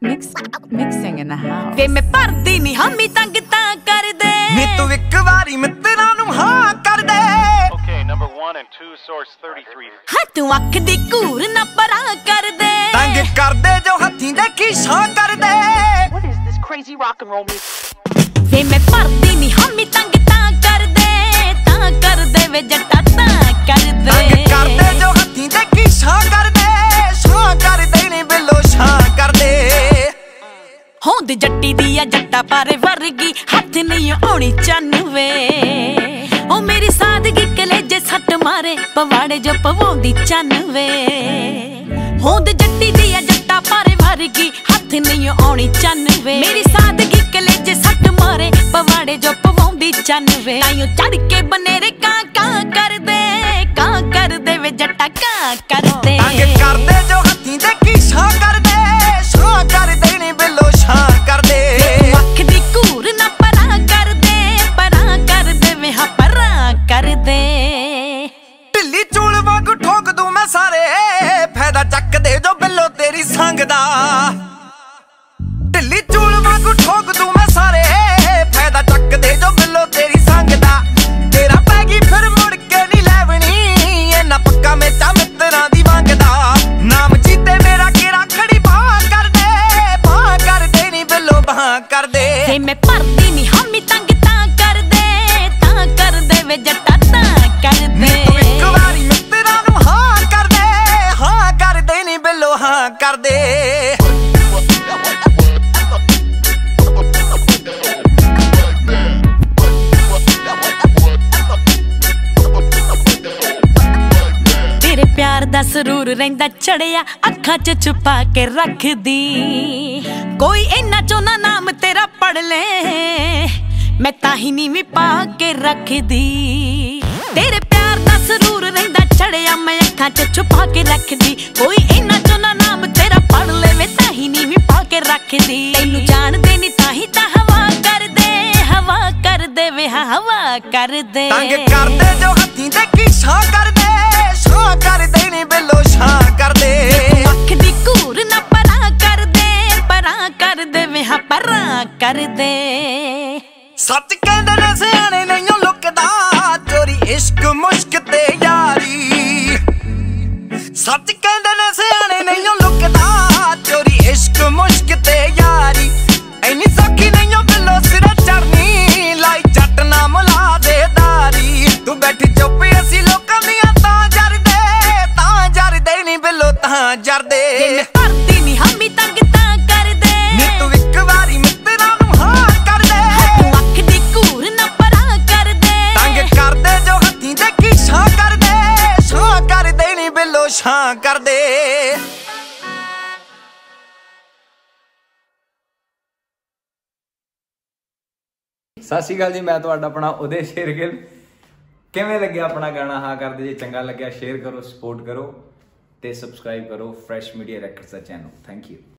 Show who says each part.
Speaker 1: Mixing in the house.
Speaker 2: ਵੇ ਮੈਂ ਭਰਦੀ ਨੀ ਹਾਮੀ ਤੰਗ ਤਾਂ ਕਰ ਦੇ
Speaker 3: ਨੀ ਤੂੰ ਇੱਕ ਵਾਰੀ ਮਿੱਤਰਾਂ ਨੂੰ ਹਾਂ ਕਰ ਦੇ
Speaker 4: Okay, number 1 and 2, source 33.
Speaker 2: ਹਾਂ ਤੂੰ ਅੱਖ ਦੀ ਘੂਰ ਨਾ ਪਰਾਂ ਕਰ ਦੇ
Speaker 3: ਤੰਗ ਕਰਦੇ ਜੋ ਹੱਥੀਂ ਦੇਖੀ ਛਾਂ ਕਰ ਦੇ
Speaker 4: What is this crazy rock and roll music?
Speaker 2: ਵੇ ਮੈਂ ਭਰਦੀ ਨੀ ਹਾਮੀ ਤੰਗ ਤਾਂ ਕਰ ਦੇ ਵੇ ਜੱਟਾ ਤਾਂ ਕਰ ਦੇ
Speaker 3: ਤੰਗ ਕਰਦੇ ਜੋ ਹੱਥੀਂ ਦੇਖੀ ਛਾਂ ਕਰ ਦੇ ਨੀ ਬਿੱਲੋ ਛਾਂ ਕਰ ਦੇ
Speaker 2: ਹੋਂਦ ਜੱਟੀ ਦੀ ਆ ਜੱਟਾ ਪਾਰੇ ਵਰਗੀ ਹੱਥ ਨਹੀਂ ਆਉਣੀ ਚੰਨ ਵੇ ਓ ਮੇਰੀ ਸਾਦਗੀ ਕਲੇਜੇ ਸੱਟ ਮਾਰੇ ਪਵਾੜੇ ਜੋ ਪਵਾਉਂਦੀ ਚੰਨ ਵੇ ਹੋਂਦ ਜੱਟੀ ਦੀ ਆ ਜੱਟਾ ਪਾਰੇ ਵਰਗੀ ਹੱਥ ਨਹੀਂ ਆਉਣੀ ਚੰਨ ਵੇ ਮੇਰੀ ਸਾਦਗੀ ਕਲੇਜੇ ਸੱਟ ਮਾਰੇ ਪਵਾੜੇ ਜੋ ਪਵਾਉਂਦੀ ਚੰਨ ਵੇ ਤਾਈਓ ਚੜ ਕੇ ਬਨੇਰੇ ਕਾਂ ਕਰਦੇ ਵੇ ਜੱਟਾ ਕਾਂ ਕਰਦੇ
Speaker 3: ਤੰਗ ਕਰਦੇ ਜੋ ਹੱਥੀਂ ਦੇਖੀ ਛਾਂ ਕਰ ਦੇ ਨੀ ਬਿੱਲੋ ਛਾਂ ਕਰ ਦੇ
Speaker 2: ਅੱਖ ਦੀ ਘੂਰ ਨਾ ਪਰਾਂ ਕਰਦੇ ਵੇ ਹਾਂ ਪਰਾਂ ਕਰਦੇ
Speaker 3: ਢਿੱਲੀ ਚੂਲ ਵਾਂਗੂ ਠੋਕ ਦੂੰ ਮੈਂ ਸਾਰੇ ਫਾਇਦਾ ਚੱਕਦੇ ਜੋ ਬਿੱਲੋ ਤੇਰੀ ਸੰਗ ਦਾ ਢਿੱਲੀ ਚੂਲ ਵਾਂਗੂ ਠੋਕ ਦੂੰ ਮੈਂ ਸਾਰੇ ਫਾਇਦਾ ਚੱਕਦੇ ਜੋ ਬਿੱਲੋ ਤੇਰੀ ਸੰਗ ਦਾ ਤੇਰਾ ਪੈ ਗਈ ਫਿਰ ਮੁੜ ਕੇ ਨਹੀਂ ਲੈਵਣੀ ਇਹਨਾਂ ਪੱਕਾ ਮੇਚਾ ਮਿੱਤਰਾਂ ਦੀ ਮੰਗਦਾ ਨਾਮ ਜੀਤੇ ਮੇਰਾ ਕਿਹੜਾ ਖੜੀ ਬਾਹ ਕਰਦੇ ਨੀ ਬਿੱਲੋ ਬਾਹ ਕਰਦੇ
Speaker 2: ਵੇ ਮੈਂ ਭਰਦੀ ਨੀ ਹਾਮੀ ਤੰਗ ਤਾਂ ਕਰਦੇ ਵੇ ਜੱਟਾ ਤਾਂ ਕਰਦੇ
Speaker 3: ਤੂੰ ਇੱਕ ਵਾਰੀ ਮਿੱਤਰਾਂ ਨੂੰ ਹਾਂ ਕਰਦੇ ਨੀ ਬਿੱਲੋ ਹਾਂ ਕਰਦੇ ਤੇਰੇ ਪਿਆਰ ਦਾ ਸਰੂਰ ਰਹਿੰਦਾ ਚੜਿਆ ਅੱਖਾਂ 'ਚ ਛੁਪਾ ਕੇ ਰੱਖਦੀ ਕੋਈ ਇੰਨਾ ਚੋਨਾ ਨਾਮ ਤੇਰਾ ਪੜ ਲੈ ਮੈਂ ਤਾਂ ਹੀ ਨੀਵੀਂ ਪਾ ਕੇ ਰੱਖਦੀ ਤੇਰੇ ਪਿਆਰ ਦਾ ਸਰੂਰ ਰਹਿੰਦਾ ਚੜਿਆ ਮੈਂ ਅੱਖਾਂ 'ਚ ਛੁਪਾ ਕੇ ਰੱਖਦੀ ਕੋਈ ਇੰਨਾ ਚੋਨਾ ਨਾਮ ਤੇਰਾ ਪੜ ਲੈ ਮੈਂ ਤਾਂ ਹੀ ਨੀਵੀਂ ਪਾ ਕੇ ਰੱਖਦੀ ਤੈਨੂੰ ਜਾਣਦੇ ਨੀ ਤਾਂ ਹੀ ਤਾਂ ਹਵਾ ਕਰਦੇ ਵੇ ਹਵਾ ਕਰਦੇ ਤੰਗ ਕਰਦੇ ਜੋ ਹੱਥੀਂ ਦੇਖੀ ਛਾਂ ਕਰਦੇ ਨੀ ਬਿੱਲੋ ਛਾਂ ਕਰਦੇ
Speaker 2: ਅੱਖ ਦੀ ਘੂਰ ਨਾ ਪਰਾਂ ਕਰਦੇ ਵੇ ਹਾਂ ਪਰਾਂ ਕਰਦੇ
Speaker 3: ਸੱਚ ਕਹਿੰਦੇ ਨੇ ਸਿਆਣੇ ਨਹੀਂਓ ਲੁਕਦਾ ਚੋਰੀ ਇਸ਼ਕ ਮੁਸ਼ਕ ਤੇ ਯਾਰੀ ਸੱਚ ਕਹਿੰਦੇ ਨੇ ਸਿਆਣੇ ਨਹੀਂਓ ਲੁਕਦਾ ਚੋਰੀ ਇਸ਼ਕ ਮੁਸ਼ਕ ਤੇ ਯਾਰੀ ਐਨੀ ਸੌਖੀ ਨਹੀਂਓ ਬਿੱਲੋ ਸਿਰੇ ਚੜਨੀ ਲਾਈ ਜੱਟ ਨਾ ਮੁਲਾ ਦੇ ਦਾਰੀ ਤੂੰ ਬੈਠੀ ਚੁੱਪ ਅਸੀਂ ਲੋਕਾਂ ਦੀਆਂ ਤਾਂ ਜਰਦੇ ਨੀ ਬਿੱਲੋ ਤਾਂ ਜਰਦੇ
Speaker 2: ਮੈਂ ਭਰਦੀ ਨੀ ਹਾਮੀ ਤੰਗ ਤਾਂ ਕਰਦੇ
Speaker 3: ਨੀ ਤੂੰ ਇੱਕ ਵਾਰੀ ਮਿੱਤਰਾਂ ਨੂੰ ਹਾਂ ਕਰਦੇ
Speaker 2: ਤੂੰ ਅੱਖ ਦੀ ਘੂਰ ਨਾ ਪਰਾਂ ਕਰਦੇ
Speaker 3: ਤੰਗ ਕਰਦੇ ਜੋ ਹੱਥੀਂ ਦੇਖੀ ਛਾਂ ਕਰਦੇ ਨੀ ਬਿੱਲੋ ਛਾਂ ਕਰਦੇ
Speaker 5: ਸਤਿ ਸ਼੍ਰੀ ਅਕਾਲ ਜੀ, ਮੈਂ ਤੁਹਾਡਾ ਆਪਣਾ ਉਦੇ ਸ਼ੇਰਗਿੱਲ। ਕਿਵੇਂ ਲੱਗਿਆ ਆਪਣਾ ਗਾਣਾ ਹਾਂ ਕਰਦੇ? ਜੇ ਚੰਗਾ ਲੱਗਿਆ ਸ਼ੇਅਰ ਕਰੋ, ਸਪੋਰਟ ਕਰੋ ਤੇ ਸਬਸਕ੍ਰਾਈਬ ਕਰੋ ਫਰੈਸ਼ ਮੀਡੀਆ ਰੈਕਰਡਸ ਦਾ ਚੈਨਲ। Thank you.